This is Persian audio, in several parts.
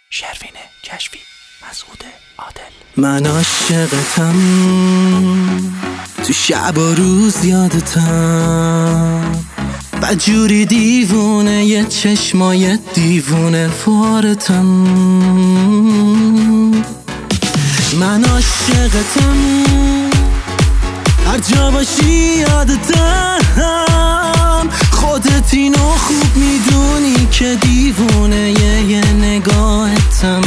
شروین کشفی، مسعود عادل. من عاشقتم، تو شب و روز یادتم، بدجوری دیوونه یه چشمای دیوونه فارتم. من عاشقتم، هر جا باشی یادتم، خودت اینو خوب میدونی که دیوونه یه نگاهتم.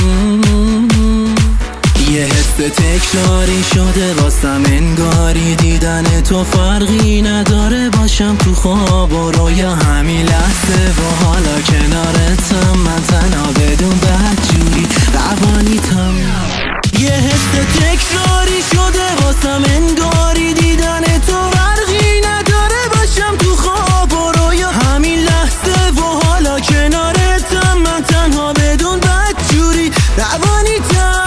یه حس تکراری شده واسم، انگاری دیدن تو فرقی نداره، باشم تو خواب و رویا همین لحظه و حالا کنارتم، من تنها بدون بدجوری روانیتم. یه حس تکراری شده واسم، انگاری دیدن تو فرقی نداره، باشم تو خواب و رویا همین لحظه و حالا کنارتم، من تنها بدون بدجوری روانیتم.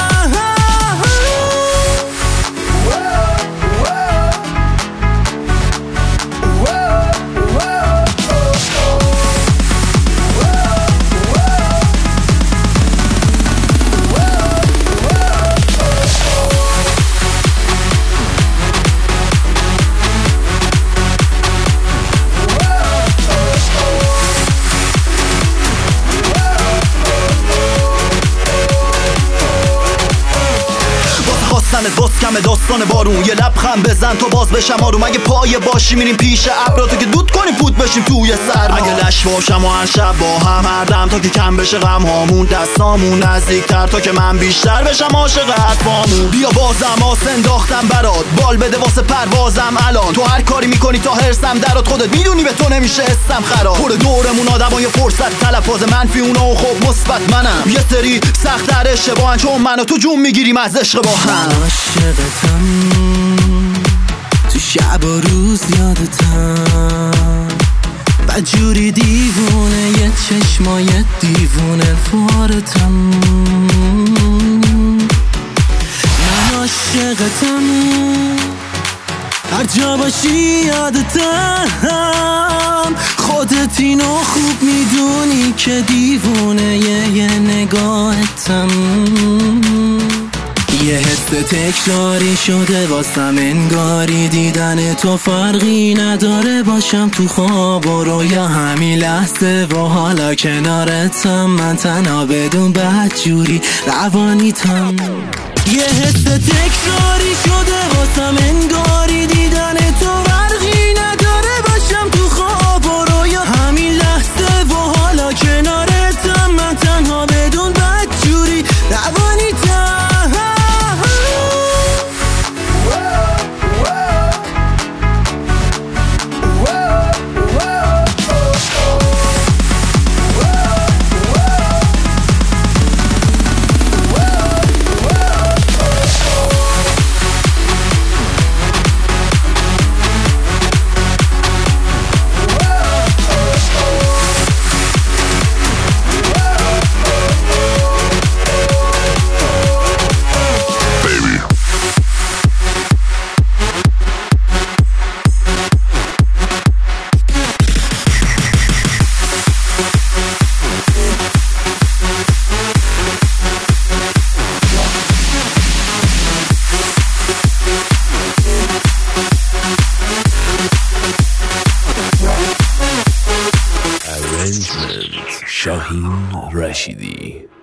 باز کمه داستان بارون، یه لبخند بزن تو باز بشم آروم. اگه پایه باشی میریم پیش ابرا، تو که دود کنیم پود بشیم توی سر. اگه لش باشم و هر شب با هم هر دم، تا که کم بشه غم هامون، دستامون نزدیکتر تا که من بیشتر بشم عاشق حرفامون. بیا بازم آس انداختم برات، بال بده واسه پروازم الان. تو هر کاری میکنی تا هرسم درات، خودت میدونی به تو نمیشه حسم خراب. پر دورمون آدمای فرصت تلفظ منفی، اونا و خب مثبت منم. یه سری سخت در اشتباهن چون منو تو جون میگیریم از عشق با هم. عاشقتم، تو شب و روز یادتم، بدجوری دیوونه یه چشمای دیوونه فارتم. من عاشقتم، هر جا باشی یادتم، خودت اینو خوب میدونی که دیوونه یه نگاهتم. یه حس تکراری شده واسم، انگاری دیدن تو فرقی نداره، باشم تو خواب و رویا همین لحظه و حالا کنارتم، من تنها بدون بدجوری روانیتم. یه حس تکراری شده واسم، انگاری دیدن تو فرقی نداره، باشم تو خواب و رویا همین لحظه و حالا کنارتم، من تنها بدون بدجوری روانیتم. شاهین رشیدی.